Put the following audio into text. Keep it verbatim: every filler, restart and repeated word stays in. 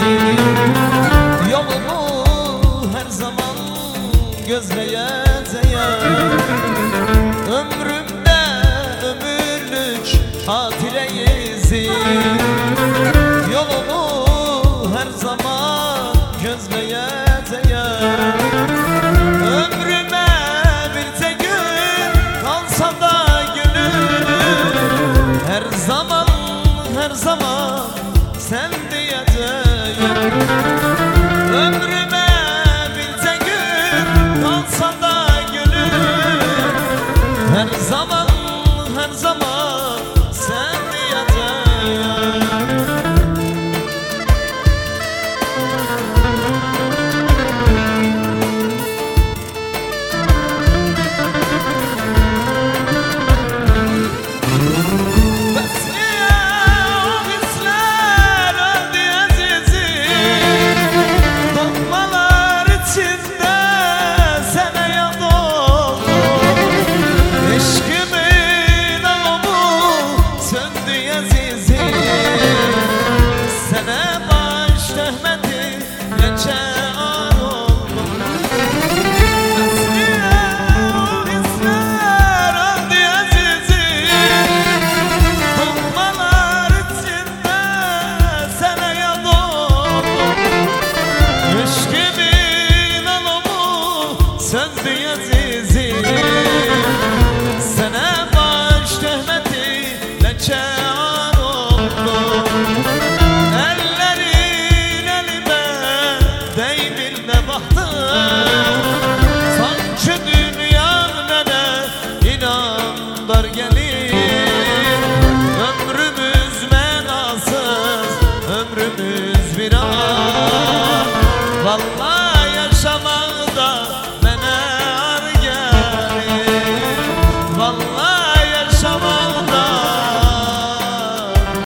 Yolumu her zaman gözleyeceğim. Ömrümde ömürlük hatireyiz. Yolumu her zaman gözleyeceğim. Ömrüme bir tek gün kalsa da gönül, her zaman her zaman sen diyeceğim. Ömrüme bir tek gün kalsa da gönül, her zaman her zaman sen diyeceğim. Söndü azizim, sana baş töhmetiyle çare oldum. Ellerin elime değmir ne baktım, sanki dünya nene inandar gelir. Ömrümüz menasız, ömrümüz bir an, vallahi